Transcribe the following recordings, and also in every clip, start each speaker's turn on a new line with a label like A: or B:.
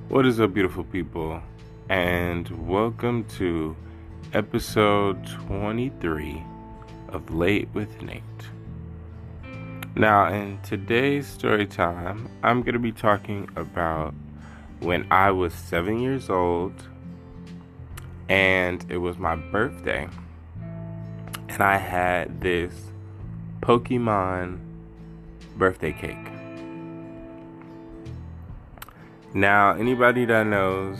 A: What is up, beautiful people? And welcome to episode 23 of Late with Nate. Now, in today's story time, I'm going to be talking about when I was 7 years old and it was my birthday. And I had this Pokemon birthday cake. Now, anybody that knows,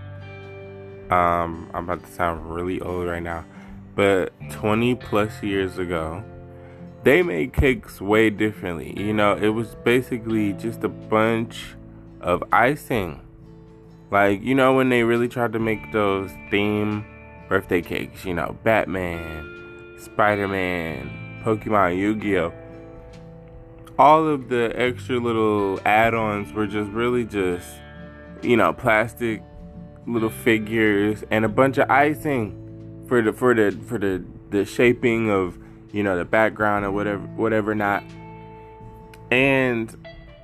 A: I'm about to sound really old right now, but 20 plus years ago, they made cakes way differently. It was basically just a bunch of icing. Like, when they really tried to make those theme birthday cakes, Batman, Spider-Man, Pokemon, Yu-Gi-Oh! All of the extra little add-ons were just really just, plastic little figures and a bunch of icing for the shaping of, the background or whatever not. And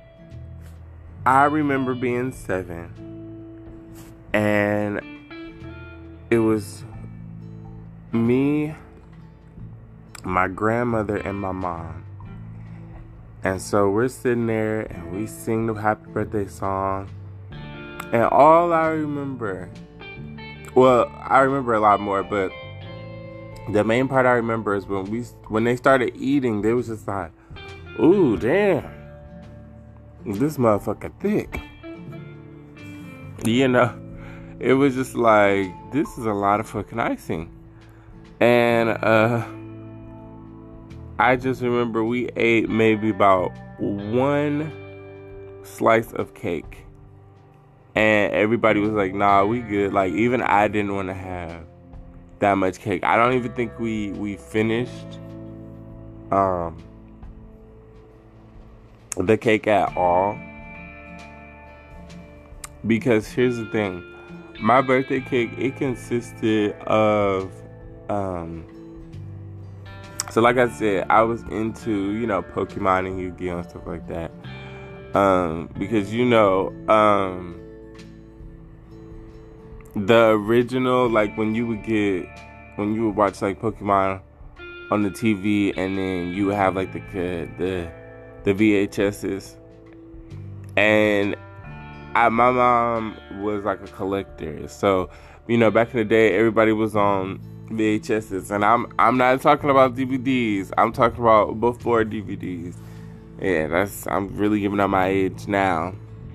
A: I remember being 7 and it was me, my grandmother, and my mom. And so we're sitting there and we sing the happy birthday song. And all I remember, I remember a lot more, but the main part I remember is when they started eating, they was just like, ooh, damn, this motherfucker thick. It was just like, this is a lot of fucking icing. And, I just remember we ate maybe about one slice of cake. And everybody was like, nah, we good. Like, even I didn't want to have that much cake. I don't even think we finished the cake at all. Because here's the thing. My birthday cake, it consisted of so like I said, I was into, Pokemon and Yu-Gi-Oh! And stuff like that. Because, the original, like when you would watch like Pokemon on the TV and then you would have like the VHSs. And my mom was like a collector. So, back in the day, everybody was on VHSs, and I'm not talking about DVDs. I'm talking about before DVDs. Yeah, I'm really giving up my age now.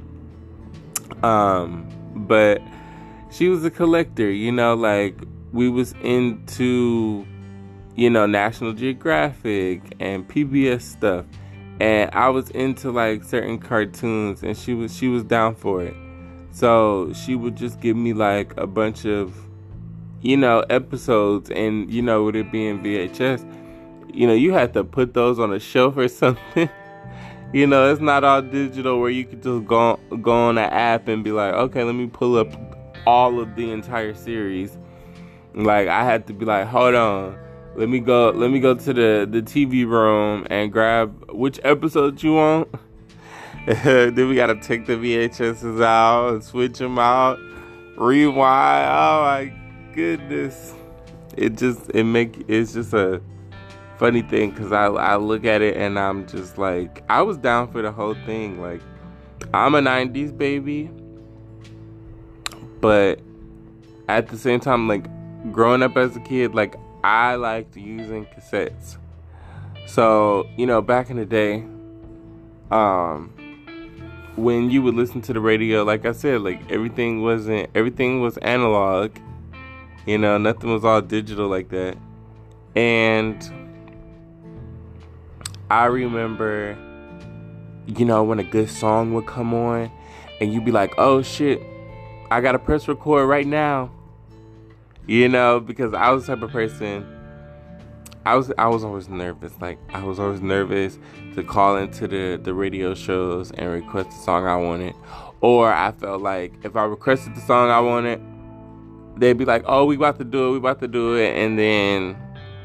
A: But she was a collector, like we was into, National Geographic and PBS stuff, and I was into like certain cartoons, and she was down for it. So she would just give me like a bunch of episodes, and with it being VHS, you had to put those on a shelf or something. It's not all digital where you could just go on an app and be like, okay, let me pull up all of the entire series. Like, I had to be like, hold on, let me go to the TV room and grab which episode you want. Then we gotta take the VHSs out and switch them out, rewind. Oh my goodness, it's just a funny thing, because I look at it and I'm just like, I was down for the whole thing. Like, I'm a 90s baby, but at the same time, like, growing up as a kid, like, I liked using cassettes. So, back in the day, when you would listen to the radio, like I said, like, everything was analog. Nothing was all digital like that. And I remember, when a good song would come on and you'd be like, oh shit, I gotta press record right now. Because I was the type of person, I was always nervous. Like, I was always nervous to call into the radio shows and request the song I wanted. Or I felt like if I requested the song I wanted, they'd be like, oh, we about to do it. And then,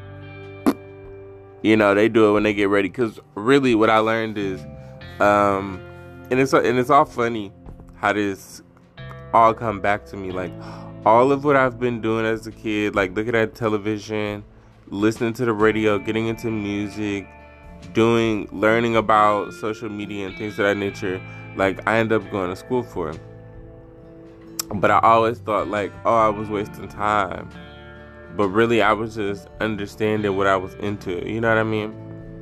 A: they do it when they get ready. Because really what I learned is, and it's all funny how this all come back to me. Like, all of what I've been doing as a kid, like looking at television, listening to the radio, getting into music, learning about social media and things of that nature, like, I ended up going to school for it. But I always thought, like, oh, I was wasting time. But really, I was just understanding what I was into. You know what I mean?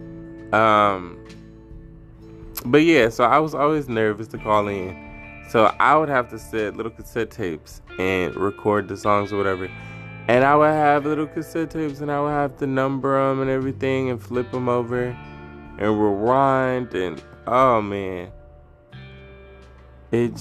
A: But yeah, so I was always nervous to call in. So I would have to set little cassette tapes and record the songs or whatever. And I would have little cassette tapes and I would have to number them and everything and flip them over and rewind. And, oh, man. It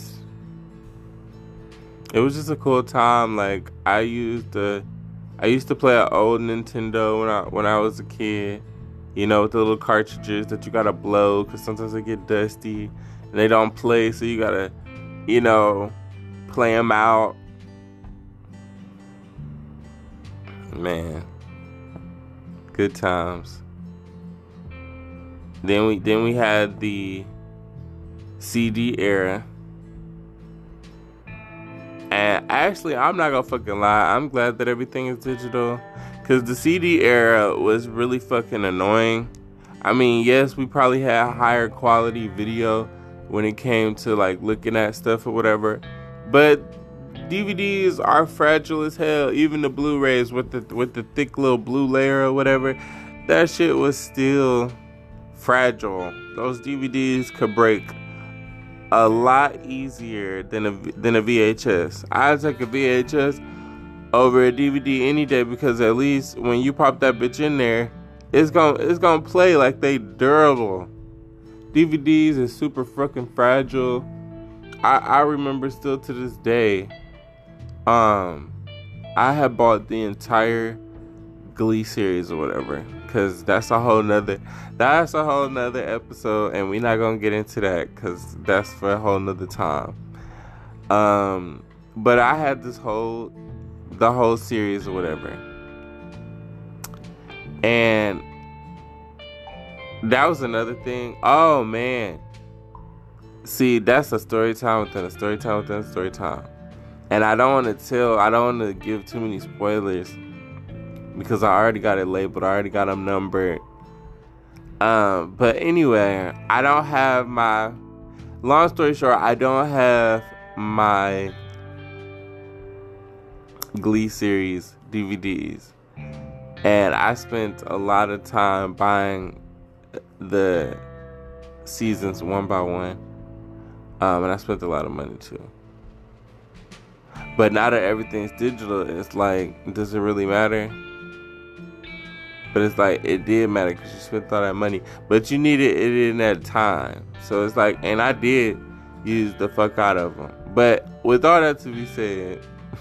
A: was just a cool time. Like, I used to play an old Nintendo when I was a kid, you know, with the little cartridges that you gotta blow because sometimes they get dusty and they don't play, so you gotta, you know, play them out. Man, good times. Then we had the CD era. And actually, I'm not gonna fucking lie, I'm glad that everything is digital, because the CD era was really fucking annoying. I mean, yes, we probably had higher quality video when it came to like looking at stuff or whatever, but DVDs are fragile as hell. Even the Blu-rays with the thick little blue layer or whatever, that shit was still fragile. Those DVDs could break a lot easier than a VHS. I take a VHS over a DVD any day, because at least when you pop that bitch in there, it's gonna play like they durable. DVDs is super fucking fragile. I remember still to this day, I had bought the entire Glee series or whatever, because that's a whole nother episode, and we're not gonna get into that because that's for a whole nother time. But I had the whole series or whatever, and that was another thing. Oh man, see, that's a story time within a story time within a story time, and I don't want to give too many spoilers, because I already got it labeled, I already got them numbered. But anyway, long story short, I don't have my Glee series DVDs. And I spent a lot of time buying the seasons one by one. And I spent a lot of money too. But now that everything's digital, it's like, does it really matter? But it's like, it did matter because you spent all that money. But you needed it in that time. So it's like, and I did use the fuck out of them. But with all that to be said,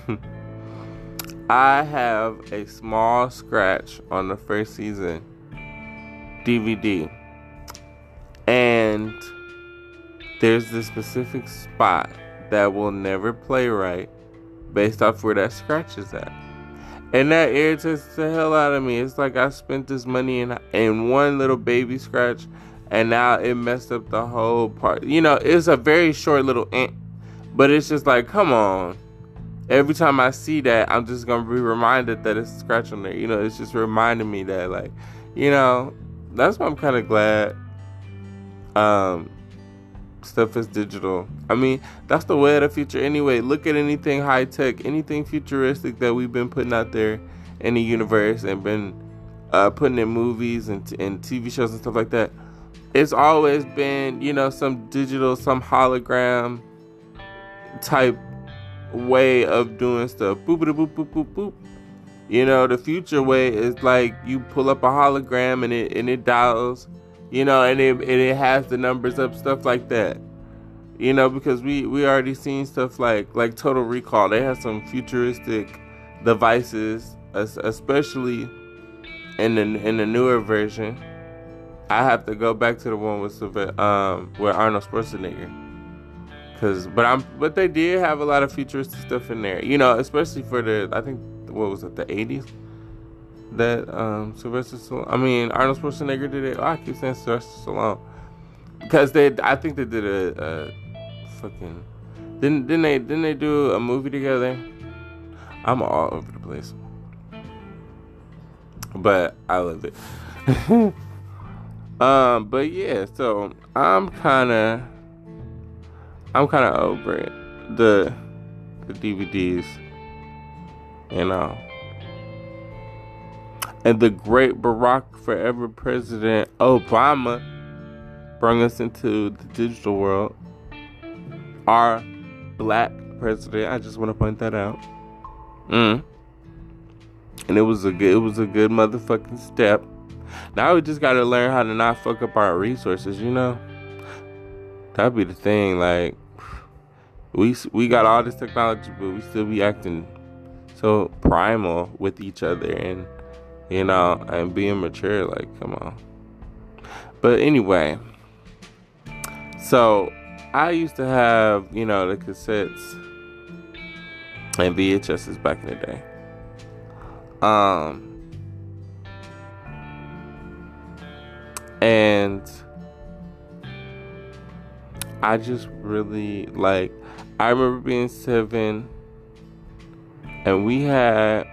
A: I have a small scratch on the first season DVD. And there's this specific spot that will never play right based off where that scratch is at. And that irritates the hell out of me. It's like I spent this money in one little baby scratch, and now it messed up the whole part. You know, it's a very short little but it's just like, come on. Every time I see that, I'm just going to be reminded that it's a scratch on there. You know, it's just reminding me that, like, you know, that's why I'm kind of glad stuff is digital. I mean, that's the way of the future anyway. Look at anything high tech, anything futuristic that we've been putting out there in the universe and been putting in movies and TV shows and stuff like that. It's always been, you know, some digital, some hologram type way of doing stuff. Boop, boop, boop, boop, boop, boop. You know, the future way is like you pull up a hologram and it dials, you know, and it has the numbers up, stuff like that. You know, because we already seen stuff like Total Recall. They have some futuristic devices, especially in the newer version. I have to go back to the one with Arnold Schwarzenegger. But they did have a lot of futuristic stuff in there. You know, especially for I think, what was it, the 80s? That Arnold Schwarzenegger did it. Oh, I keep saying Sylvester Stallone. Because I think they did Didn't they do a movie together? I'm all over the place, but I love it. But yeah, so I'm kind of over it. The DVDs, you know. And the great Barack forever President Obama brought us into the digital world. Our black president. I just want to point that out. And it was a good motherfucking step. Now we just gotta learn how to not fuck up our resources, you know? That'd be the thing, like we got all this technology, but we still be acting so primal with each other and you know, and being mature, like, come on. But anyway, so I used to have, you know, the cassettes and VHSs back in the day. And I just really, like, I remember being 7 and we had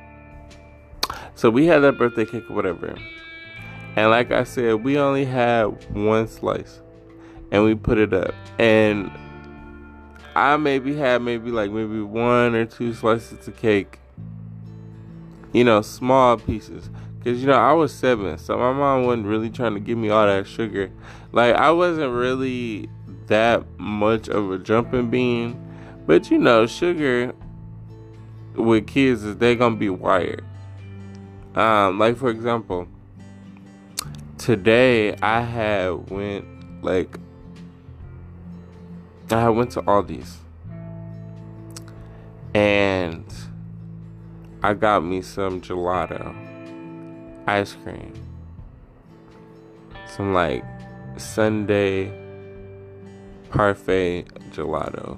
A: that birthday cake or whatever. And like I said, we only had one slice and we put it up. And I had maybe 1 or 2 slices of cake. You know, small pieces. Because, you know, I was 7, so my mom wasn't really trying to give me all that sugar. Like, I wasn't really that much of a jumping bean. But, you know, sugar with kids is they gonna be wired. Like, for example, today I went to Aldi's. And I got me some gelato ice cream, some like Sunday parfait gelato,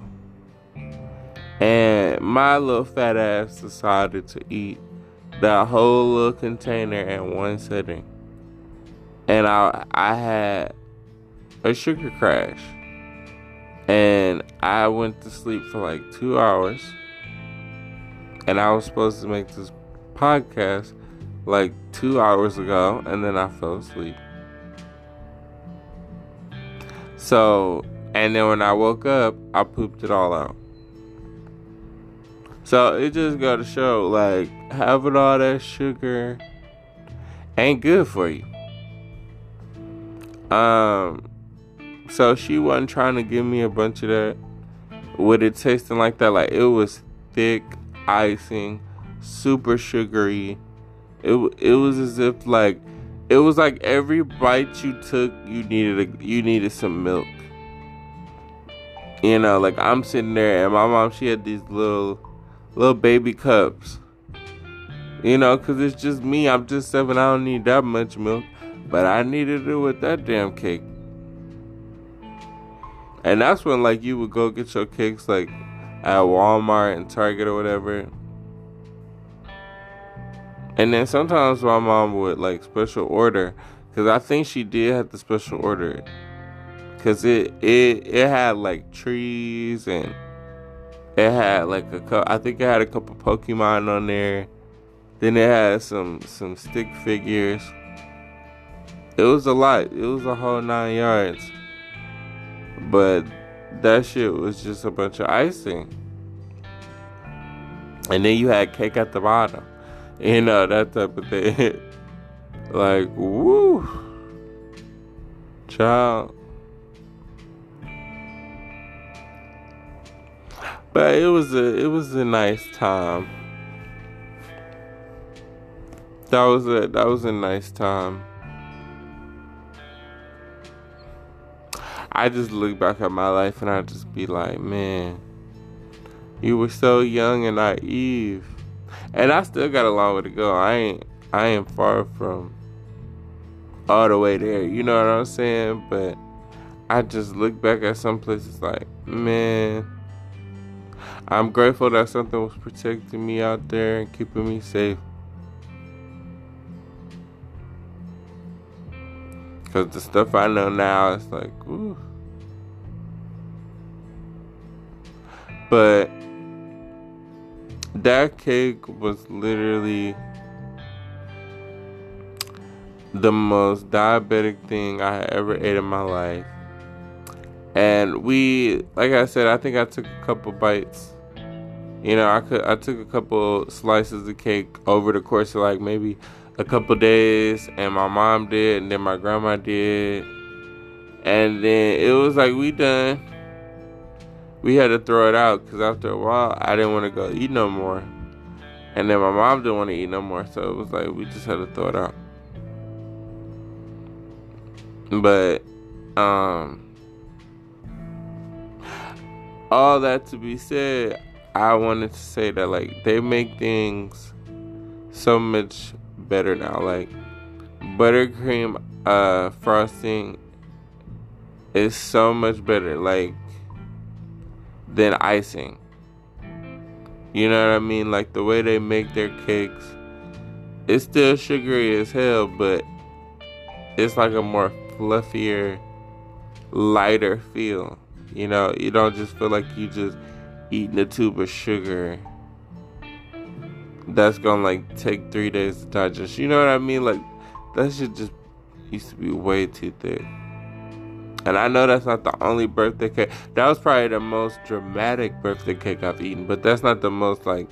A: and my little fat ass decided to eat that whole little container in one sitting, and I had a sugar crash, and I went to sleep for like 2 hours, and I was supposed to make this podcast like 2 hours ago, and then I fell asleep. So, and then when I woke up, I pooped it all out. So it just got to show, like, having all that sugar ain't good for you. So she wasn't trying to give me a bunch of that with it tasting like that. Like, it was thick icing, super sugary. It was as if like it was like every bite you took, you needed some milk. You know, like I'm sitting there and my mom, she had these little baby cups. You know, cause it's just me. I'm just 7. I don't need that much milk, but I needed it with that damn cake. And that's when like you would go get your cakes like at Walmart and Target or whatever. And then sometimes my mom would like special order, because I think she did have to special order it, because it had like trees, and it had like I think it had a couple Pokemon on there. Then it had some stick figures. It was a lot. It was a whole 9 yards. But that shit was just a bunch of icing. And then you had cake at the bottom. You know, that type of thing. Like, woo. Child. But it was a nice time. That was a nice time. I just look back at my life and I just be like, man, you were so young and naive. And I still got a long way to go. I ain't far from all the way there. You know what I'm saying? But I just look back at some places like, man, I'm grateful that something was protecting me out there and keeping me safe. Because the stuff I know now, it's like, ooh. But that cake was literally the most diabetic thing I had ever ate in my life. And like I said, I think I took a couple bites. I took a couple slices of cake over the course of like maybe a couple days, and my mom did, and then my grandma did, and then it was like we done. We had to throw it out because after a while I didn't want to go eat no more, and then my mom didn't want to eat no more, so it was like we just had to throw it out. But all that to be said, I wanted to say that like they make things so much better now. Like buttercream frosting is so much better like than icing. You know what I mean? Like the way they make their cakes, it's still sugary as hell, but it's like a more fluffier, lighter feel. You don't just feel like you just eating a tube of sugar that's gonna like take 3 days to digest. You know what I mean? Like that shit just used to be way too thick. And I know that's not the only birthday cake. That was probably the most dramatic birthday cake I've eaten, but that's not the most like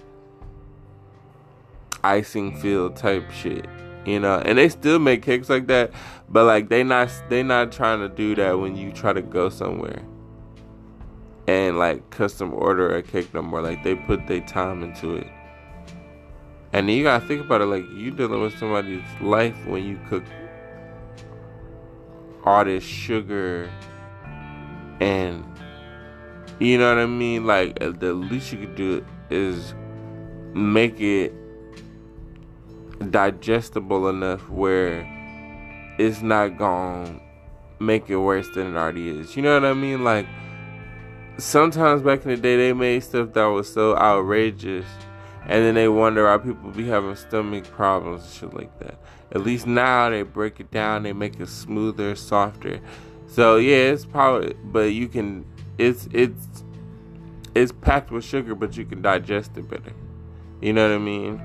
A: icing filled type shit. And they still make cakes like that, but like they not trying to do that when you try to go somewhere and like custom order a cake no more. Like they put their time into it. And then you gotta think about it, like you dealing with somebody's life when you cook all this sugar, and you know what I mean? Like the least you could do is make it digestible enough where it's not gonna make it worse than it already is. You know what I mean? Like sometimes back in the day they made stuff that was so outrageous, and then they wonder why people be having stomach problems and shit like that. At least now they break it down, they make it smoother, softer. So yeah, it's power, but you can it's packed with sugar, but you can digest it better. You know what I mean?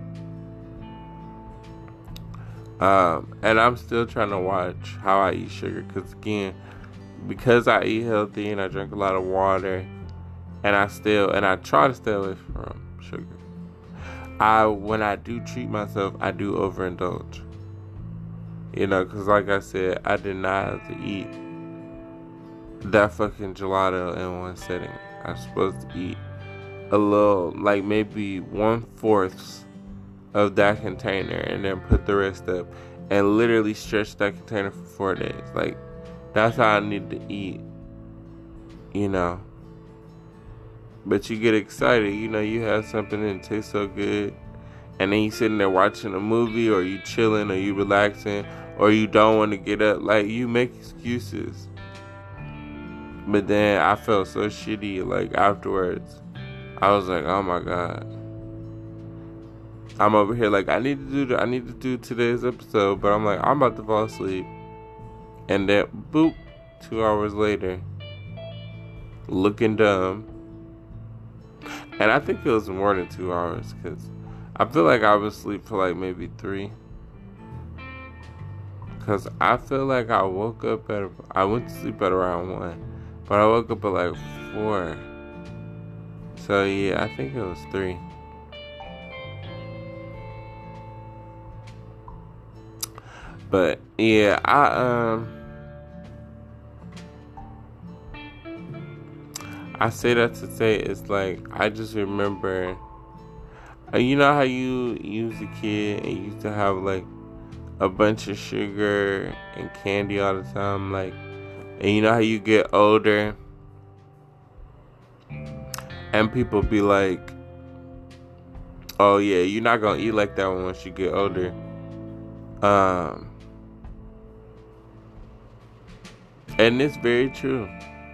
A: And I'm still trying to watch how I eat sugar, because I eat healthy and I drink a lot of water, and I try to stay away from sugar. When I do treat myself, I do overindulge. Because like I said, I did not have to eat that fucking gelato in one setting. I'm supposed to eat a little, like maybe 1/4 of that container, and then put the rest up, and literally stretch that container for 4 days. Like that's how I need to eat. But you get excited, you have something that tastes so good, and then you sitting there watching a movie, or you chilling, or you relaxing, or you don't want to get up. Like you make excuses. But then I felt so shitty, like afterwards. I was like, oh my God. I'm over here like I need to do today's episode, but I'm like, I'm about to fall asleep. And then boop, 2 hours later, looking dumb. And I think it was more than 2 hours, because I feel like I was asleep for like maybe 3. Because I feel like I went to sleep at around 1. But I woke up at like 4. So yeah, I think it was 3. But yeah, I say that to say it's like I just remember, you know how you was a kid and you used to have like a bunch of sugar and candy all the time, like, and you know how you get older and people be like, oh yeah, you're not gonna eat like that once you get older. And it's very true.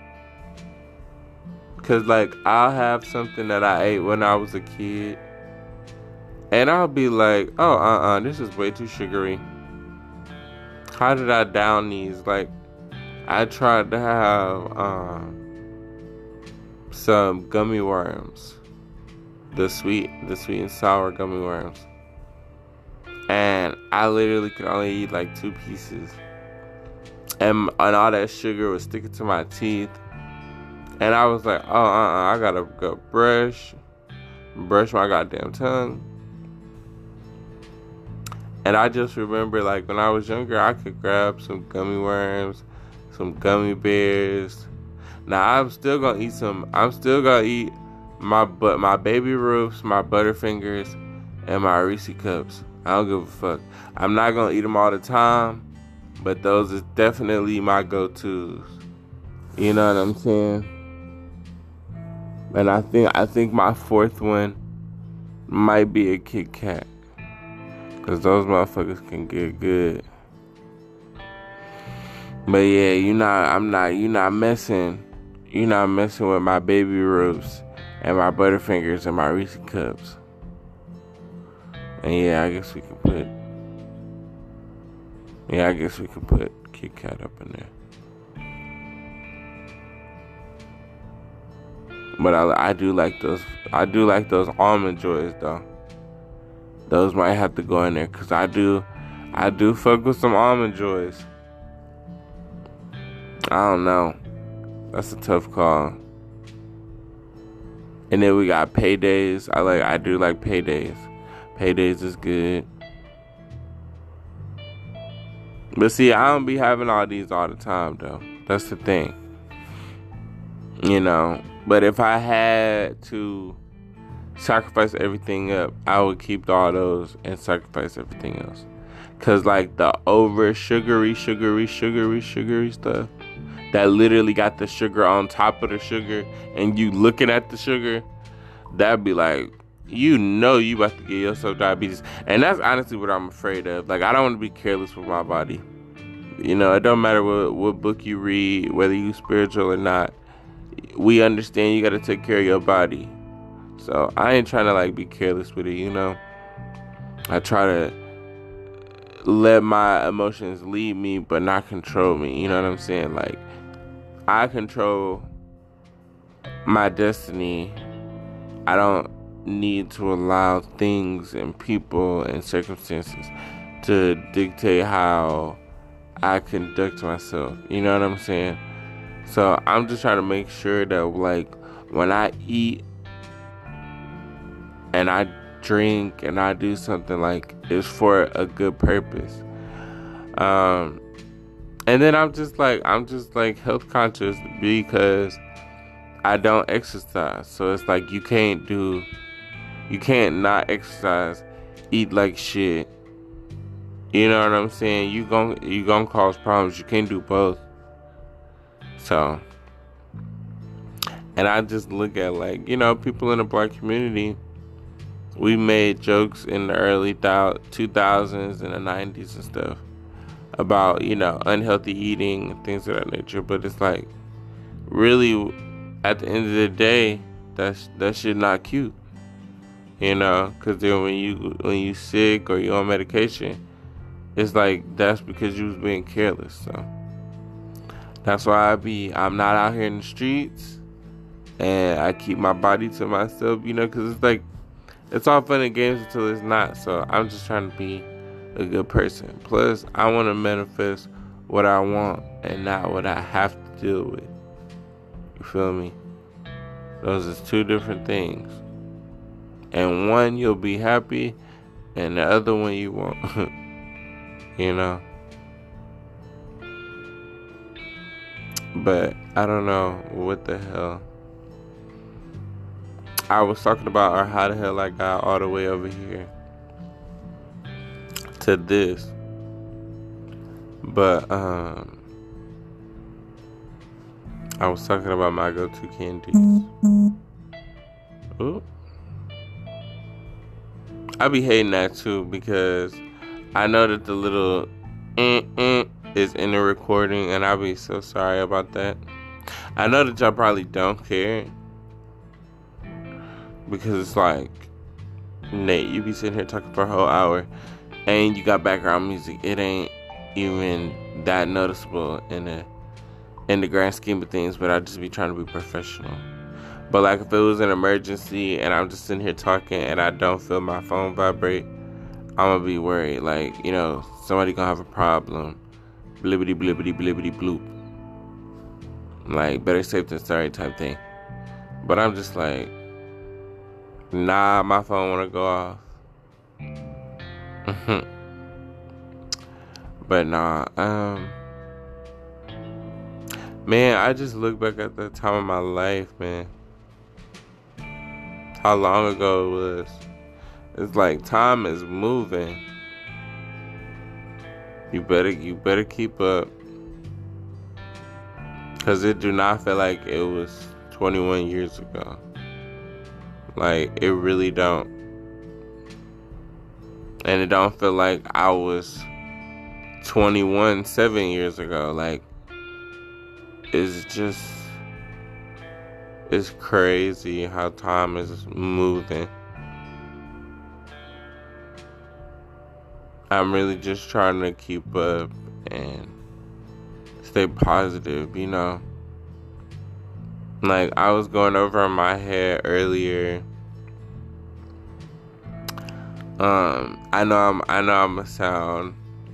A: Cause like I'll have something that I ate when I was a kid, and I'll be like, oh this is way too sugary. How did I down these? Like I tried to have some gummy worms, the sweet and sour gummy worms, and I literally could only eat like 2 pieces, and all that sugar was sticking to my teeth, and I was like, oh, I gotta go brush my goddamn tongue. And I just remember, like, when I was younger, I could grab some gummy worms, some gummy bears. Now I'm still gonna eat my Baby Ruths, my Butterfingers, and my Reese Cups. I don't give a fuck. I'm not gonna eat them all the time, but those is definitely my go-tos. You know what I'm saying? And I think my 4th one might be a Kit Kat, cause those motherfuckers can get good. But yeah, you're not messing with my Baby Ruths and my Butterfingers and my Reese Cups. And yeah, I guess we can put Kit Kat up in there. But I do like those Almond Joys though. Those might have to go in there, cause I do fuck with some Almond Joys. I don't know. That's a tough call. And then we got Paydays. I do like Paydays. Paydays is good. But see, I don't be having all these all the time though. That's the thing. You know. But if I had to sacrifice everything up, I would keep all those and sacrifice everything else. Cause like the over sugary stuff that literally got the sugar on top of the sugar, and you looking at the sugar, that'd be like, you about to get yourself diabetes. And that's honestly what I'm afraid of. Like, I don't want to be careless with my body. You know, it don't matter what book you read, whether you spiritual or not. We understand you got to take care of your body. So I ain't trying to like be careless with it, you know. I try to let my emotions lead me, but not control me. You know what I'm saying? Like, I control my destiny. I don't need to allow things and people and circumstances to dictate how I conduct myself. You know what I'm saying? So I'm just trying to make sure that, like, when I eat and I drink and I do something, like, it's for a good purpose. And then I'm just like health conscious because I don't exercise. So it's like you can't not exercise, eat like shit. You know what I'm saying? You gon' cause problems. You can't do both. So, and I just look at, like, you know, people in the black community, we made jokes in the early 2000s and the 90s and stuff about, you know, unhealthy eating and things of that nature. But it's like, really, at the end of the day, that shit not cute. You know, because then when you sick or you on medication, it's like, that's because you was being careless. So that's why I'm not out here in the streets, and I keep my body to myself, you know, because it's like, it's all fun and games until it's not. So I'm just trying to be a good person. Plus, I want to manifest what I want and not what I have to deal with. You feel me? Those are 2 different things. And one, you'll be happy, and the other one you won't. You know? But I don't know what the hell I was talking about, or how the hell I got all the way over here to this. But I was talking about my go-to candies. Ooh. I be hating that too, because I know that the little is in the recording, and I be so sorry about that. I know that y'all probably don't care, because it's like, Nate, you be sitting here talking for a whole hour and you got background music. It ain't even that noticeable in the grand scheme of things, but I just be trying to be professional. But like if it was an emergency and I'm just sitting here talking and I don't feel my phone vibrate, I'm gonna be worried. Like, somebody gonna have a problem. Blibbity blibbity blibbity bloop. Like, better safe than sorry type thing. But I'm just like, nah, my phone wanna go off. But nah, man, I just look back at the time of my life, man. How long ago it was. It's like time is moving. You better keep up. 'Cause it do not feel like it was 21 years ago. Like, it really don't. And it don't feel like I was 21 7 years ago. Like, it's crazy how time is moving. I'm really just trying to keep up and stay positive, Like, I was going over in my head earlier. I know I'm gonna sound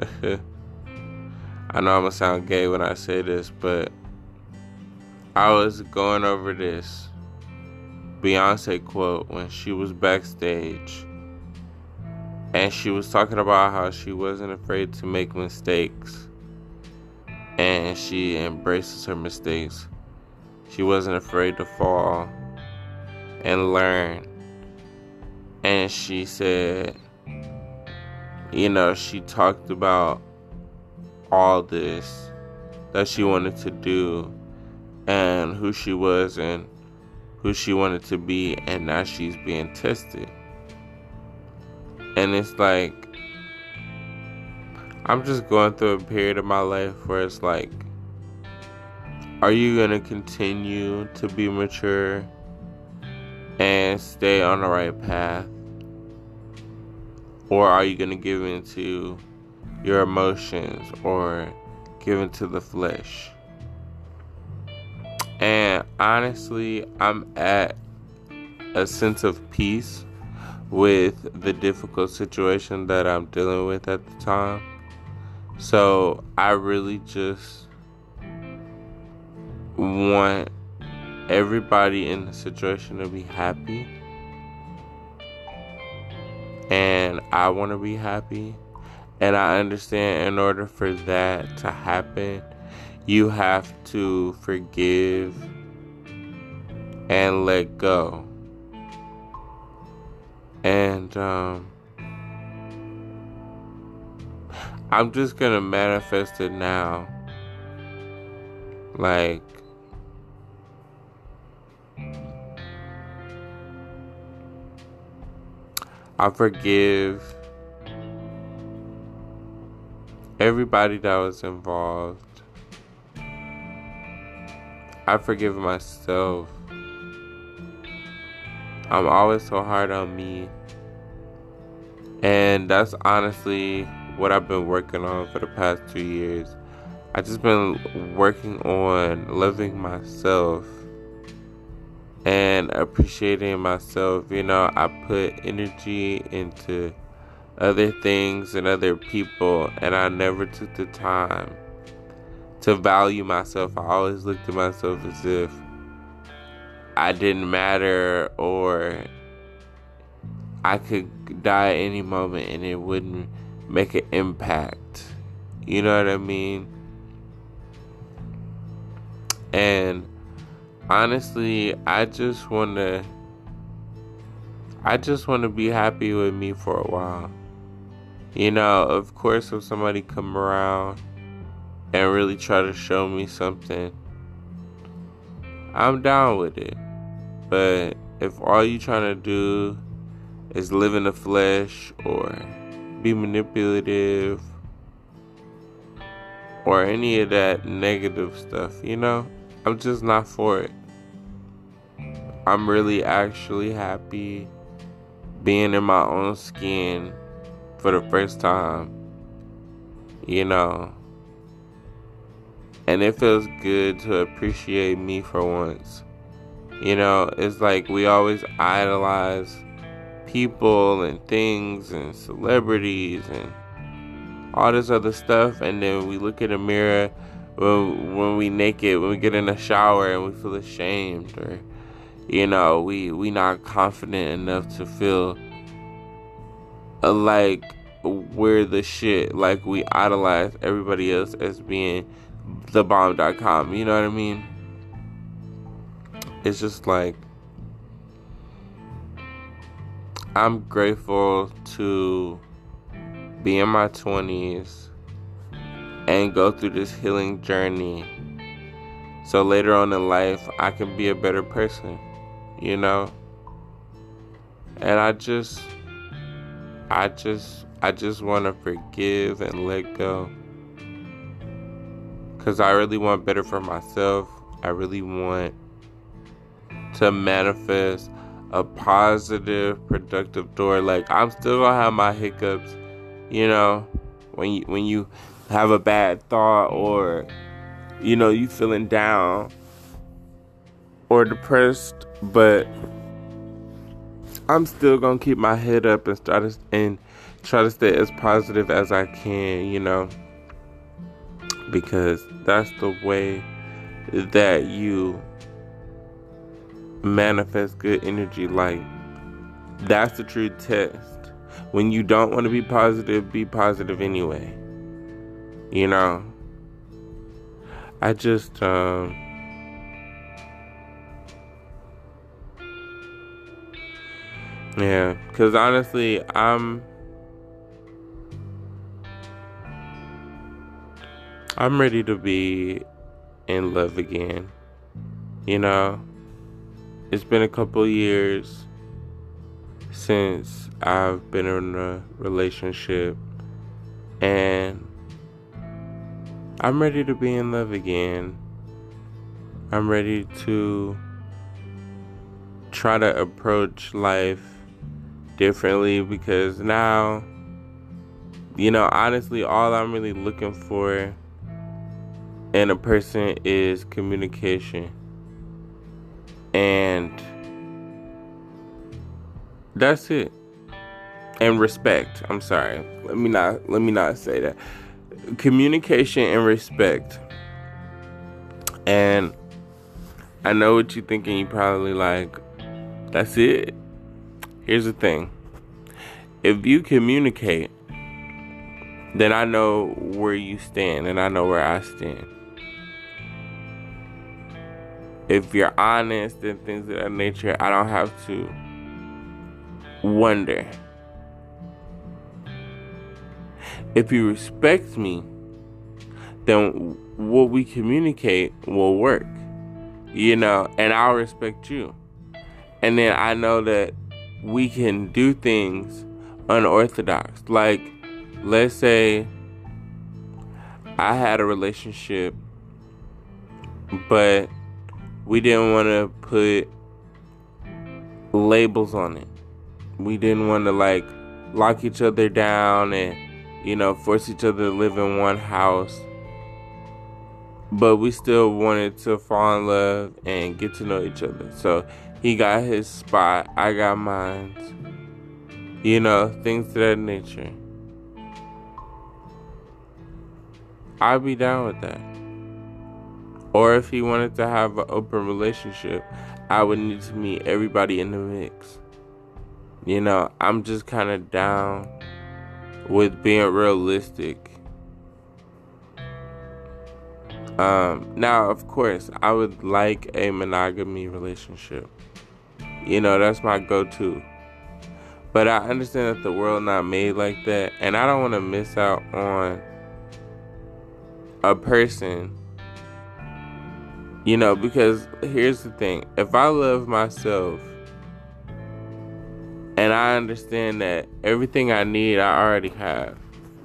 A: I know I'm gonna sound gay when I say this, but I was going over this Beyonce quote when she was backstage, and she was talking about how she wasn't afraid to make mistakes, and she embraces her mistakes. She wasn't afraid to fall and learn. And she said, she talked about all this that she wanted to do and who she was and who she wanted to be, and now she's being tested. And it's like, I'm just going through a period of my life where it's like, are you going to continue to be mature and stay on the right path? Or are you going to give in to your emotions or give in to the flesh? And honestly, I'm at a sense of peace with the difficult situation that I'm dealing with at the time. So I really just want everybody in the situation to be happy. And I want to be happy. And I understand in order for that to happen, you have to forgive and let go. And I'm just going to manifest it now. Like, I forgive everybody that was involved. I forgive myself. I'm always so hard on me. And that's honestly what I've been working on for the past 2 years. I've just been working on loving myself and appreciating myself. I put energy into other things and other people, and I never took the time to value myself. I always looked at myself as if I didn't matter, or I could die at any moment and it wouldn't make an impact. You know what I mean? And honestly, I just want to be happy with me for a while. Of course, if somebody come around and really try to show me something, I'm down with it. But if all you trying to do is live in the flesh or be manipulative or any of that negative stuff, I'm just not for it. I'm really actually happy being in my own skin for the first time, and it feels good to appreciate me for once. You know, it's like we always idolize people and things and celebrities and all this other stuff, and then we look in the mirror when we naked, when we get in the shower and we feel ashamed, or you know, we not confident enough to feel like we're the shit, like we idolize everybody else as being thebomb.com. You know what I mean? It's just like, I'm grateful to be in my 20s and go through this healing journey, so later on in life I can be a better person, you know? And I just want to forgive and let go, because I really want better for myself. I really want to manifest a positive, productive door. Like, I'm still gonna have my hiccups, you know, when you have a bad thought, or you know, you feeling down or depressed, but I'm still gonna keep my head up and try to stay as positive as I can, you know, because that's the way that you manifest good energy. Like, that's the true test. When you don't want to be positive anyway, you know. I just yeah, because honestly, I'm ready to be in love again, you know. It's been a couple years since I've been in a relationship, and I'm ready to be in love again. I'm ready to try to approach life differently, because now, you know, honestly, all I'm really looking for in a person is communication. And that's it. And respect. I'm sorry. Let me not say that. Communication and respect. And I know what you're thinking. You probably like, that's it. Here's the thing. If you communicate, then I know where you stand and I know where I stand. If you're honest and things of that nature, I don't have to wonder. If you respect me, then what we communicate will work, you know, and I'll respect you. And then I know that we can do things unorthodox. Like, let's say I had a relationship, but we didn't want to put labels on it. We didn't want to like lock each other down and, you know, force each other to live in one house. But we still wanted to fall in love and get to know each other. So he got his spot, I got mine. You know, things of that nature. I'd be down with that. Or if he wanted to have an open relationship, I would need to meet everybody in the mix. You know, I'm just kind of down with being realistic. Now, of course, I would like a monogamy relationship. You know, that's my go-to. But I understand that the world not made like that, and I don't want to miss out on a person, you know, because here's the thing. If I love myself and I understand that everything I need I already have,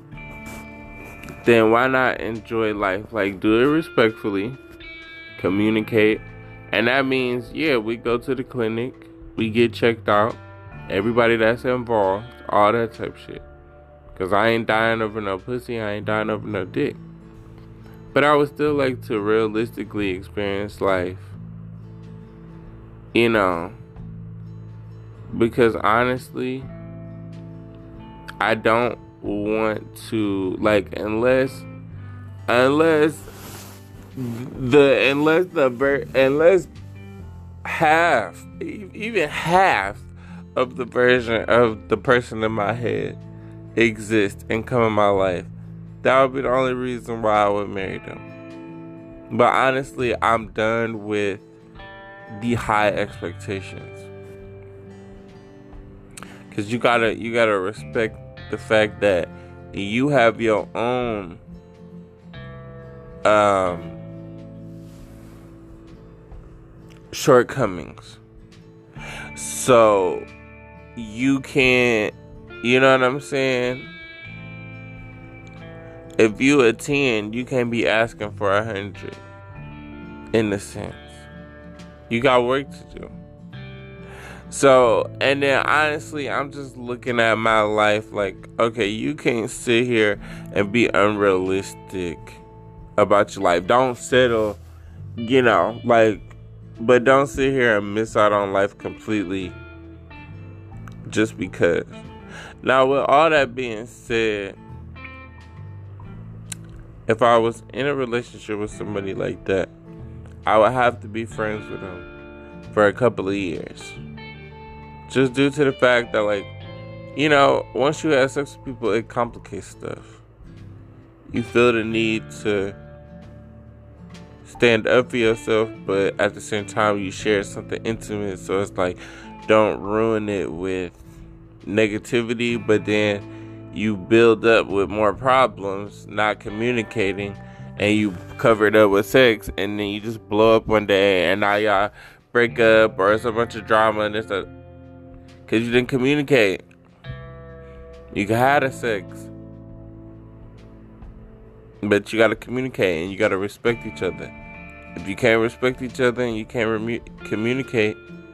A: then why not enjoy life? Like, do it respectfully, communicate, and that means, yeah, we go to the clinic, we get checked out, everybody that's involved, all that type of shit. Because I ain't dying over no pussy, I ain't dying over no dick. But I would still like to realistically experience life You know, because honestly, I don't want to, like, unless unless half, even half of the version of the person in my head exist and come in my life, that would be the only reason why I would marry them. But honestly, I'm done with the high expectations, because you gotta respect the fact that you have your own um shortcomings. So you can't, you know what I'm saying? If you a 10, you can't be asking for 100, in a sense. You got work to do. So, and then honestly, I'm just looking at my life like, okay, you can't sit here and be unrealistic about your life. Don't settle, like, but don't sit here and miss out on life completely just because. Now, with all that being said, if I was in a relationship with somebody like that, I would have to be friends with them for a couple of years. Just due to the fact that, like, once you have sex with people, it complicates stuff. You feel the need to stand up for yourself, but at the same time, you share something intimate. So it's like, don't ruin it with negativity, but then you build up with more problems, not communicating, and you cover it up with sex, and then you just blow up one day, and now y'all break up, or it's a bunch of drama, and it's because you didn't communicate. You can have the sex, but you got to communicate, and you got to respect each other. If you can't respect each other and you can't communicate,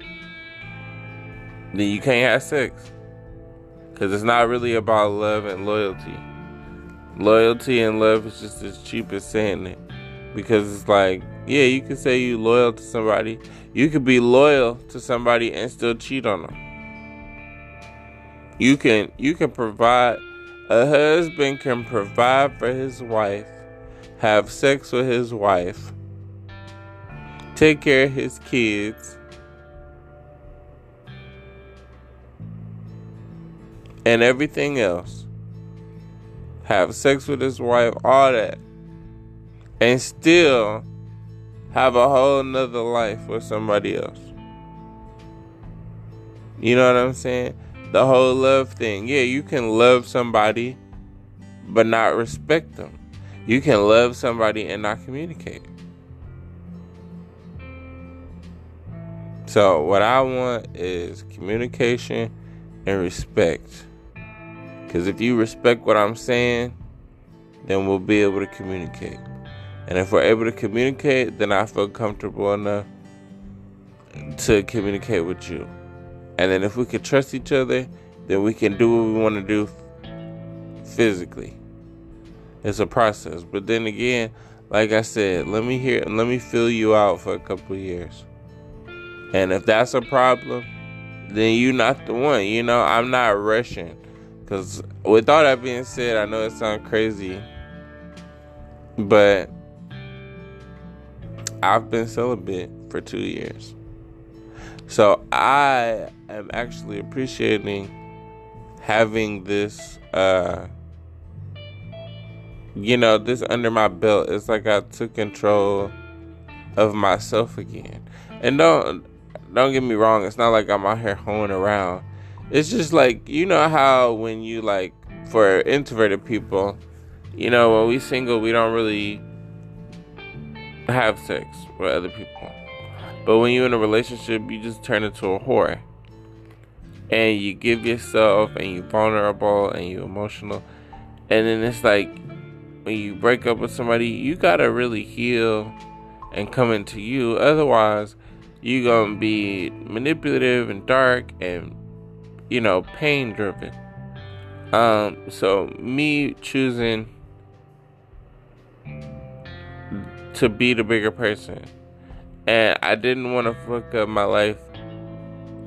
A: then you can't have sex. Because it's not really about love and loyalty. Loyalty and love is just as cheap as saying it. Because it's like, yeah, you can say you loyal to somebody. You could be loyal to somebody and still cheat on them. You can provide, a husband can provide for his wife, have sex with his wife, take care of his kids, and everything else. Have sex with his wife, all that. And still have a whole nother life with somebody else. You know what I'm saying? The whole love thing. Yeah, you can love somebody, but not respect them. You can love somebody and not communicate. So what I want is communication and respect. Because if you respect what I'm saying, then we'll be able to communicate. And if we're able to communicate, then I feel comfortable enough to communicate with you. And then if we can trust each other, then we can do what we want to do physically. It's a process. But then again, like I said, let me feel you out for a couple of years. And if that's a problem, then you're not the one. I'm not rushing. Because with all that being said, I know it sounds crazy, but I've been celibate for 2 years. So I am actually appreciating having this, this under my belt. It's like I took control of myself again. And don't get me wrong, it's not like I'm out here hoeing around. It's just like, how when you, like, for introverted people, when we single, we don't really have sex with other people. But when you're in a relationship, you just turn into a whore. And you give yourself, and you're vulnerable, and you're emotional. And then it's like, when you break up with somebody, you gotta really heal and come into you. Otherwise, you're gonna be manipulative and dark and, pain driven. So me choosing to be the bigger person, and I didn't want to fuck up my life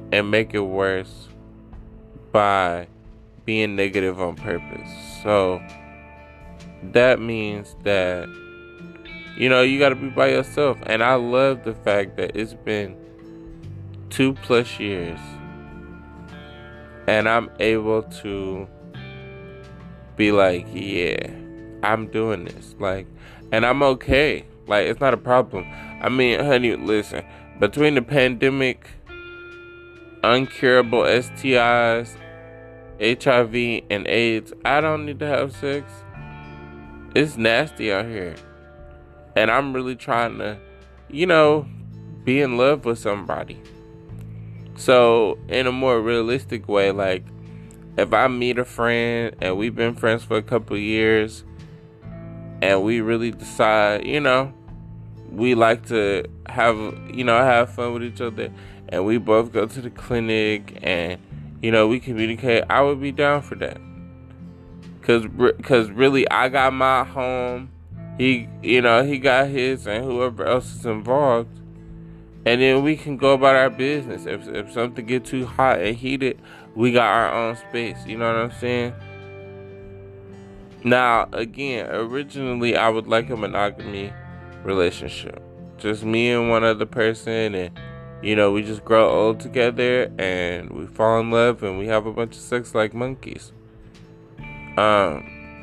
A: and make it worse by being negative on purpose. So that means that, you got to be by yourself. And I love the fact that it's been 2+ years and I'm able to be like, yeah, I'm doing this. Like, and I'm okay. Like, it's not a problem. I mean, honey, listen, between the pandemic, uncurable STIs, HIV, and AIDS, I don't need to have sex. It's nasty out here. And I'm really trying to, be in love with somebody. So, in a more realistic way, like, if I meet a friend and we've been friends for a couple of years and we really decide, we like to have fun with each other and we both go to the clinic and, we communicate, I would be down for that. Cause really I got my home, he got his, and whoever else is involved. And then we can go about our business. If something get too hot and heated, we got our own space. You know what I'm saying? Now, again, originally I would like a monogamy relationship. Just me and one other person, and we just grow old together and we fall in love and we have a bunch of sex like monkeys. But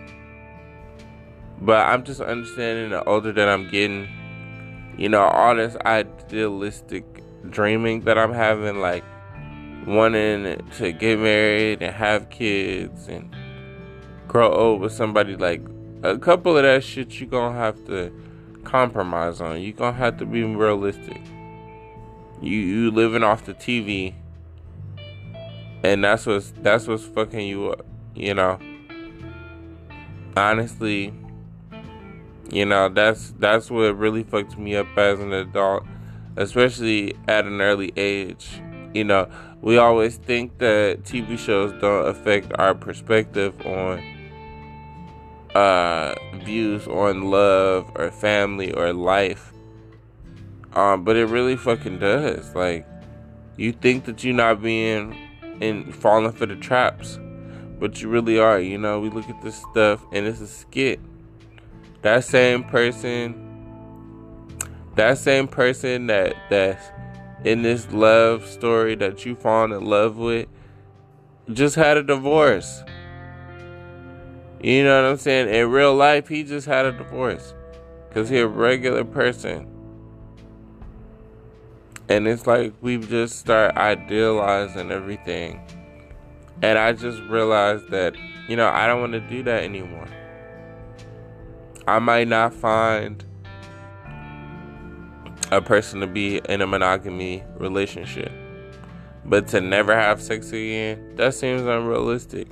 A: I'm just understanding the older that I'm getting, all this idealistic dreaming that I'm having, like wanting to get married and have kids and grow old with somebody, like a couple of that shit you gonna have to compromise on. You gonna have to be realistic. You living off the TV, and that's what's fucking you up, Honestly, that's what really fucked me up as an adult, especially at an early age. We always think that TV shows don't affect our perspective on views on love or family or life. But it really fucking does. Like, you think that you're not falling for the traps, but you really are. We look at this stuff and it's a skit. That same person that's in this love story that you fallen in love with just had a divorce. You know what I'm saying? In real life, he just had a divorce because he's a regular person. And it's like we just start idealizing everything. And I just realized that, I don't want to do that anymore. I might not find a person to be in a monogamy relationship, but to never have sex again, that seems unrealistic.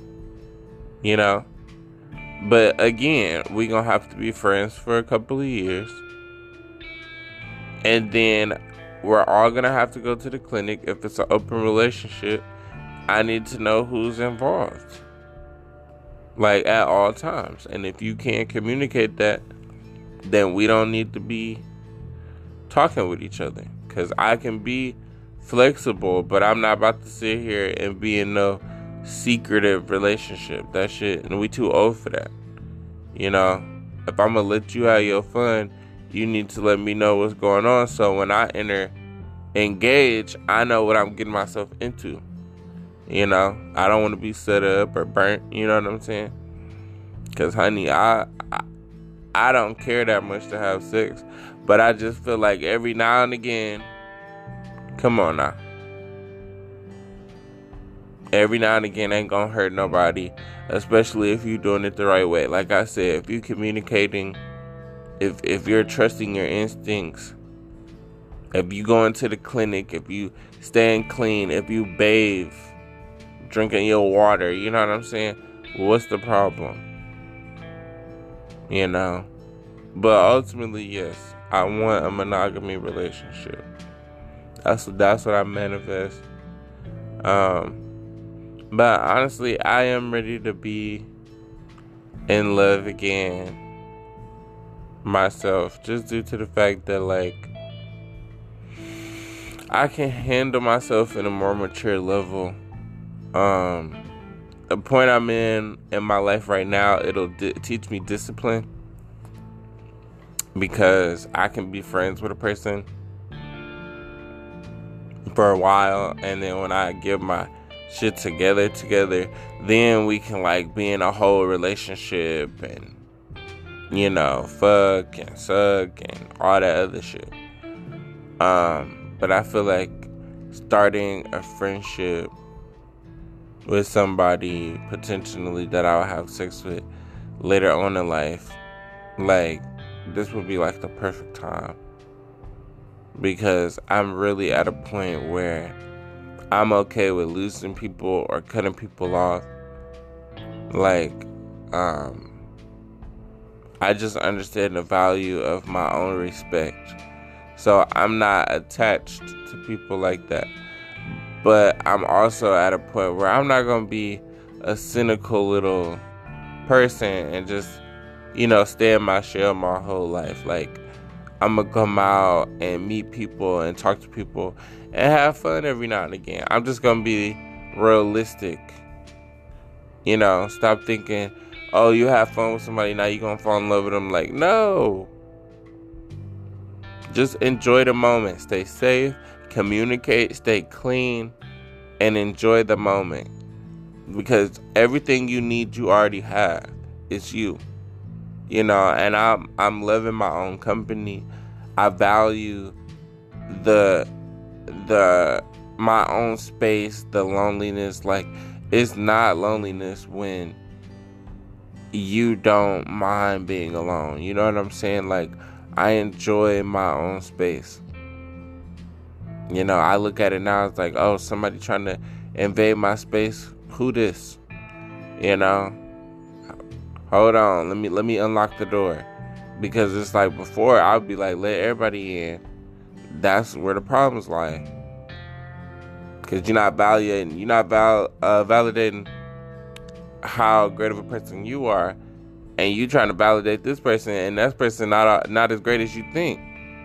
A: But again, we gonna have to be friends for a couple of years, and then we're all gonna have to go to the clinic. If it's an open relationship, I need to know who's involved, like, at all times. And if you can't communicate that, then we don't need to be talking with each other. Because I can be flexible, but I'm not about to sit here and be in no secretive relationship. That shit, and we too old for that. If I'm gonna let you have your fun, you need to let me know what's going on, so when I engage, I know what I'm getting myself into. I don't want to be set up or burnt. You know what I'm saying? Because, honey, I don't care that much to have sex, but I just feel like every now and again, come on now, every now and again ain't gonna hurt nobody, especially if you're doing it the right way. Like I said, if you're communicating, if you're trusting your instincts, if you go into the clinic, if you staying clean, if you bathe, drinking your water, you know what I'm saying? What's the problem? But ultimately, yes, I want a monogamy relationship. That's what I manifest. But honestly, I am ready to be in love again myself, just due to the fact that, like, I can handle myself in a more mature level. The point I'm in my life right now, it'll teach me discipline, because I can be friends with a person for a while, and then when I get my shit together, then we can like be in a whole relationship and, you know, fuck and suck and all that other shit. But I feel like starting a friendship with somebody potentially that I'll have sex with later on in life, like, this would be like the perfect time, because I'm really at a point where I'm okay with losing people or cutting people off. Like, I just understand the value of my own respect. So I'm not attached to people like that. But I'm also at a point where I'm not going to be a cynical little person and just, you know, stay in my shell my whole life. Like, I'm going to come out and meet people and talk to people and have fun every now and again. I'm just going to be realistic. You know, stop thinking, oh, you have fun with somebody, now you're going to fall in love with them. Like, no. Just enjoy the moment. Stay safe, communicate, stay clean, and enjoy the moment. Because everything you need, you already have. It's you. You know, and I'm loving my own company. I value my own space, the loneliness. Like, it's not loneliness when you don't mind being alone. You know what I'm saying? Like, I enjoy my own space. You know, I look at it now, it's like, oh, somebody trying to invade my space. Who this? You know? Hold on, let me unlock the door. Because it's like, before I'd be like, let everybody in. That's where the problems lie. Because you're not validating how great of a person you are, and you trying to validate this person, and that person not as great as you think.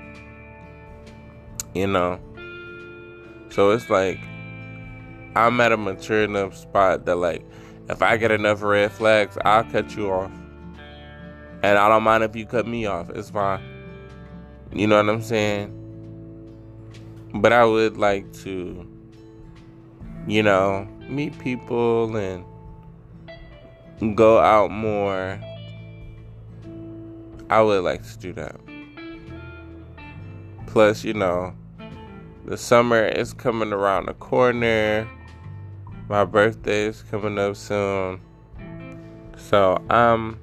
A: You know? So it's like, I'm at a mature enough spot that, like, if I get enough red flags, I'll cut you off. And I don't mind if you cut me off. It's fine. You know what I'm saying? But I would like to, you know, meet people and go out more. I would like to do that. Plus, you know, the summer is coming around the corner. My birthday is coming up soon. So I'm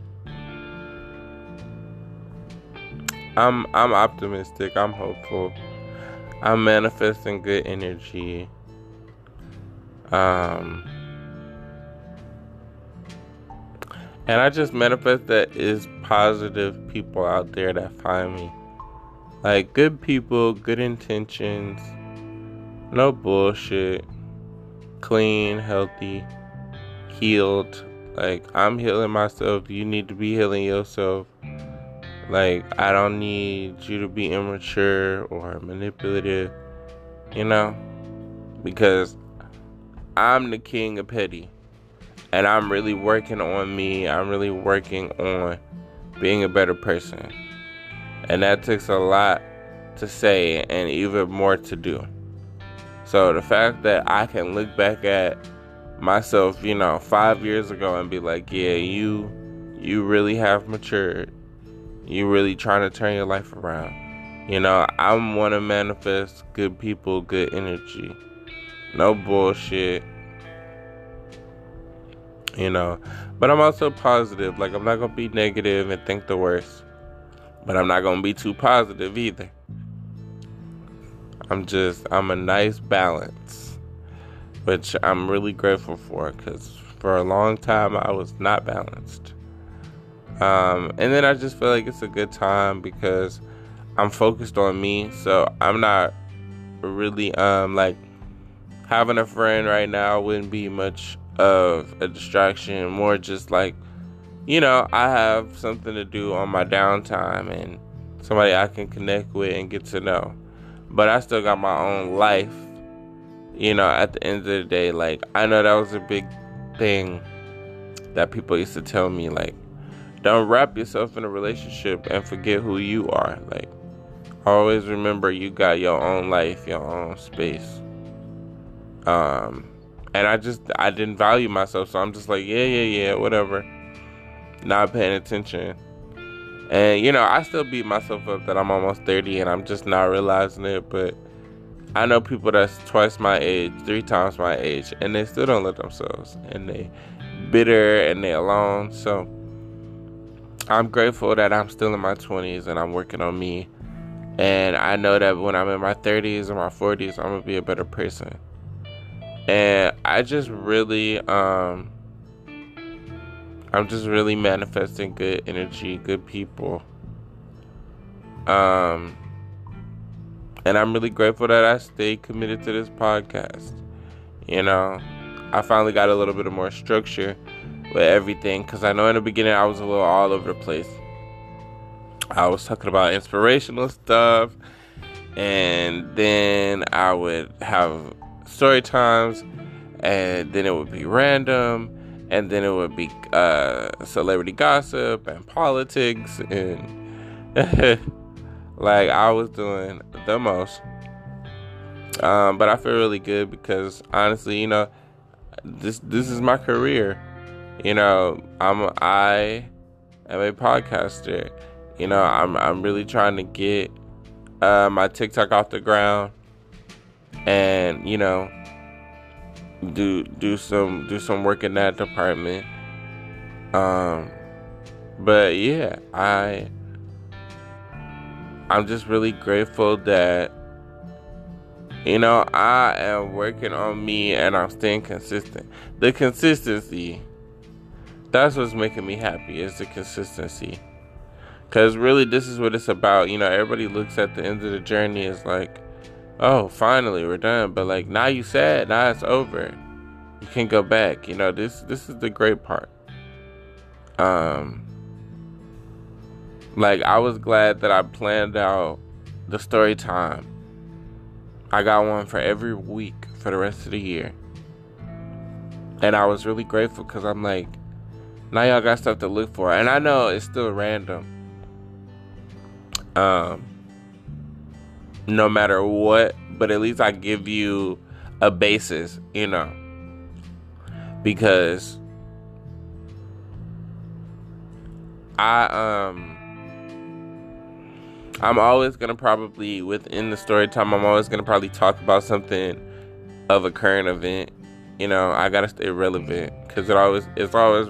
A: optimistic. I'm hopeful. I'm manifesting good energy. And I just manifest that it's positive people out there that find me. Like, good people, good intentions, no bullshit, clean, healthy, healed. Like, I'm healing myself. You need to be healing yourself. Like, I don't need you to be immature or manipulative, you know? Because I'm the king of petty. And I'm really working on me. I'm really working on being a better person. And that takes a lot to say and even more to do. So the fact that I can look back at myself, you know, 5 years ago and be like, yeah, you really have matured. You really trying to turn your life around. You know, I want to manifest good people, good energy. No bullshit. You know, but I'm also positive. Like, I'm not going to be negative and think the worst. But I'm not going to be too positive either. I'm a nice balance. Which I'm really grateful for. Because for a long time, I was not balanced. And then I just feel like it's a good time because I'm focused on me. So I'm not really, like, having a friend right now wouldn't be much of a distraction. More just like, you know, I have something to do on my downtime and somebody I can connect with and get to know. but I still got my own life. You know, at the end of the day, like, I know that was a big thing that people used to tell me, like, don't wrap yourself in a relationship and forget who you are. Like, always remember you got your own life, your own space. And I didn't value myself, so I'm just like, yeah, whatever. Not paying attention. And, you know, I still beat myself up that I'm almost 30 and I'm just not realizing it, but I know people that's twice my age, 3 times my age, and they still don't love themselves, and they bitter and they alone. So I'm grateful that I'm still in my 20s and I'm working on me. And I know that when I'm in my 30s or my 40s, I'm going to be a better person. And I just really, I'm just really manifesting good energy, good people. And I'm really grateful that I stayed committed to this podcast. You know, I finally got a little bit of more structure with everything, because I know in the beginning I was a little all over the place. I was talking about inspirational stuff, and then I would have story times, and then it would be random, and then it would be celebrity gossip and politics, and like, I was doing the most. But I feel really good because, honestly, you know, this is my career. You know, I am a podcaster. You know, I'm really trying to get my TikTok off the ground, and, you know, do some work in that department. But yeah, I'm just really grateful that, you know, I am working on me and I'm staying consistent. The consistency, that's what's making me happy, is the consistency. Because really, this is what it's about. You know, everybody looks at the end of the journey as like, oh, finally, we're done. But like, now you said, now it's over. You can't go back. You know, this is the great part. Like, I was glad that I planned out the story time. I got one for every week for the rest of the year. And I was really grateful because I'm like, now y'all got stuff to look for. And I know it's still random. No matter what, but at least I give you a basis, you know. Because I'm always going to probably, within the story time, I'm always going to probably talk about something of a current event. You know, I got to stay relevant because it's always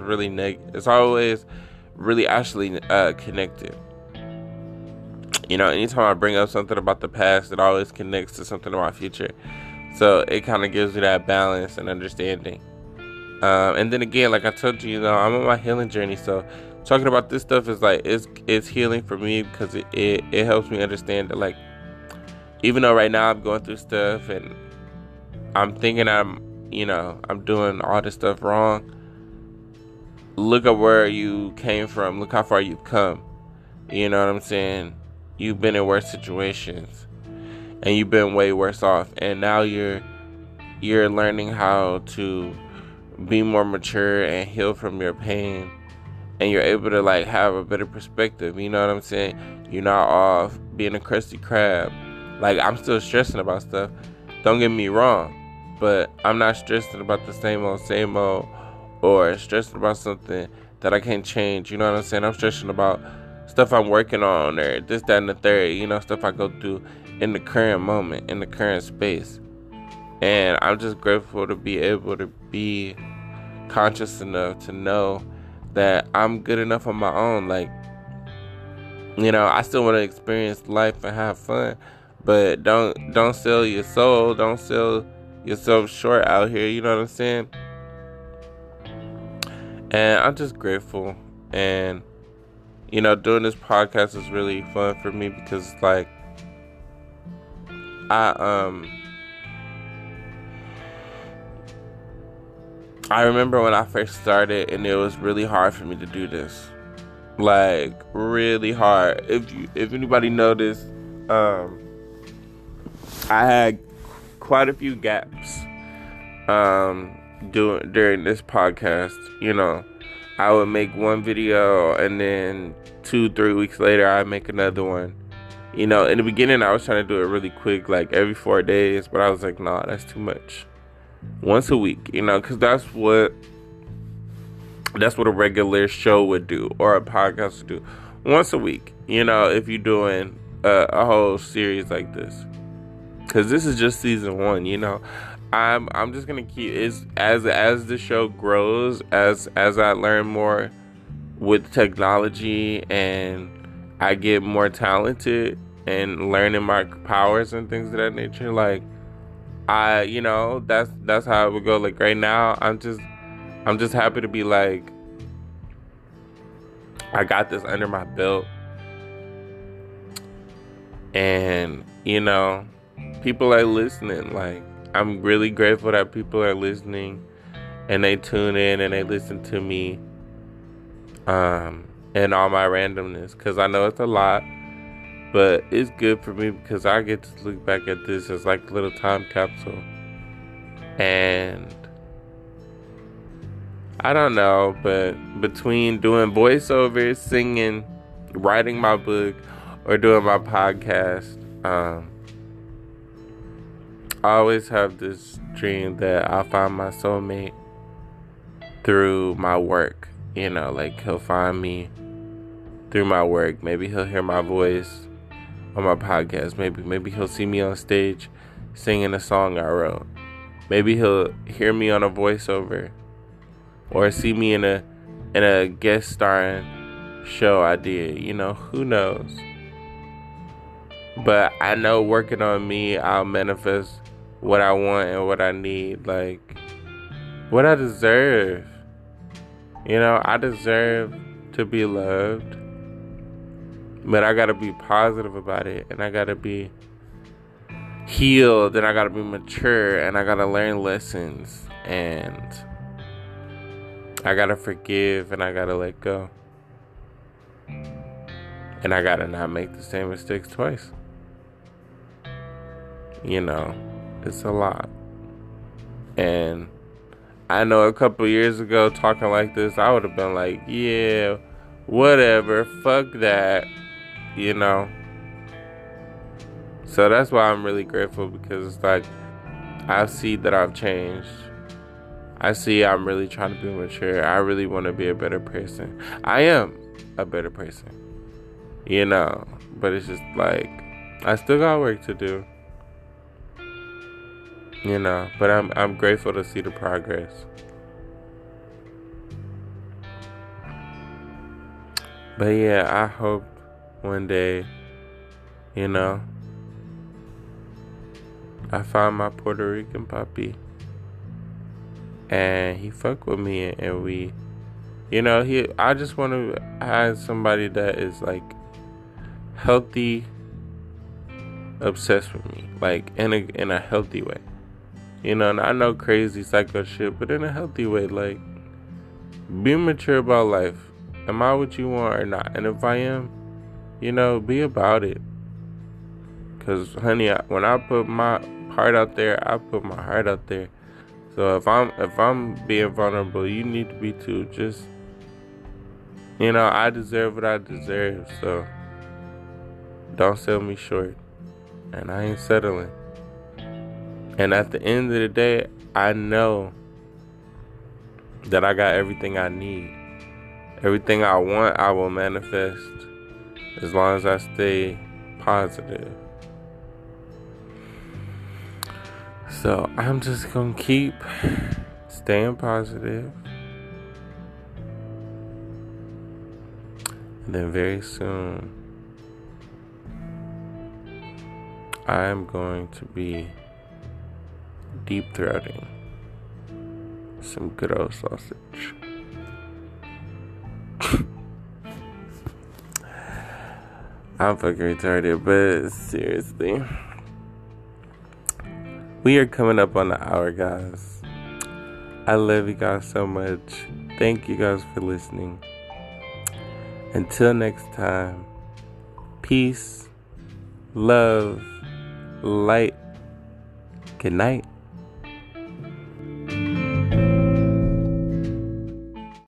A: really actually connected. You know, anytime I bring up something about the past, it always connects to something about my future. So it kind of gives you that balance and understanding. And then again, like I told you, you know, I'm on my healing journey. So talking about this stuff is like, it's healing for me because it helps me understand that, like, even though right now I'm going through stuff and I'm thinking I'm doing all this stuff wrong, look at where you came from. Look how far you've come. You know what I'm saying? You've been in worse situations and you've been way worse off. And now you're learning how to be more mature and heal from your pain. And you're able to, like, have a better perspective. You know what I'm saying? You're not off being a crusty crab. Like, I'm still stressing about stuff. Don't get me wrong. But I'm not stressing about the same old, or stressing about something that I can't change. You know what I'm saying? I'm stressing about stuff I'm working on, or this, that, and the third. You know, stuff I go through in the current moment, in the current space. And I'm just grateful to be able to be conscious enough to know that I'm good enough on my own. Like, you know, I still want to experience life and have fun, but don't sell your soul. Don't sell yourself short out here. You know what I'm saying? And I'm just grateful. And, you know, doing this podcast is really fun for me because, like, I remember when I first started, and it was really hard for me to do this. Like, really hard. If anybody noticed, I had quite a few gaps during this podcast. I would make one video and then 2-3 weeks later I'd make another one. In the beginning I was trying to do it really quick, like every 4 days, but I was like, nah, that's too much. Once a week, because that's what a regular show would do, or a podcast would do. Once a week, if you're doing a whole series like this, because this is just season 1. I'm just gonna keep it as the show grows, as I learn more with technology and I get more talented and learning my powers and things of that nature. Like that's how it would go. Like right now, I'm just happy to be like, I got this under my belt, and people are listening. Like, I'm really grateful that people are listening and they tune in and they listen to me and all my randomness, because I know it's a lot, but it's good for me because I get to look back at this as like a little time capsule. And I don't know, but between doing voiceovers, singing, writing my book, or doing my podcast, I always have this dream that I'll find my soulmate through my work. Like he'll find me through my work. Maybe he'll hear my voice on my podcast. Maybe he'll see me on stage singing a song I wrote. Maybe he'll hear me on a voiceover, or see me in a guest starring show I did. Who knows? But I know working on me, I'll manifest what I want and what I need, like what I deserve. I deserve to be loved, but I gotta be positive about it, and I gotta be healed, and I gotta be mature, and I gotta learn lessons, and I gotta forgive, and I gotta let go, and I gotta not make the same mistakes twice. It's a lot. And I know a couple years ago, talking like this, I would have been like, yeah, whatever, fuck that, So that's why I'm really grateful, because it's like, I see that I've changed. I see I'm really trying to be mature. I really want to be a better person. I am a better person, but it's just like, I still got work to do. But I'm grateful to see the progress. But yeah, I hope one day, I find my Puerto Rican puppy and he fuck with me, and we, I just want to have somebody that is like healthy, obsessed with me, like in a healthy way. And I know crazy psycho shit, but in a healthy way. Like, be mature about life. Am I what you want or not? And if I am, be about it. Because, honey, when I put my heart out there, I put my heart out there. So if I'm being vulnerable, you need to be too. Just, I deserve what I deserve. So don't sell me short. And I ain't settling. And at the end of the day, I know that I got everything I need. Everything I want, I will manifest, as long as I stay positive. So I'm just going to keep staying positive. And then very soon, I'm going to be deep throating some good old sausage. I'm fucking retarded, but seriously, we are coming up on the hour, guys. I love you guys so much. Thank you guys for listening. Until next time, peace, love, light, Good night.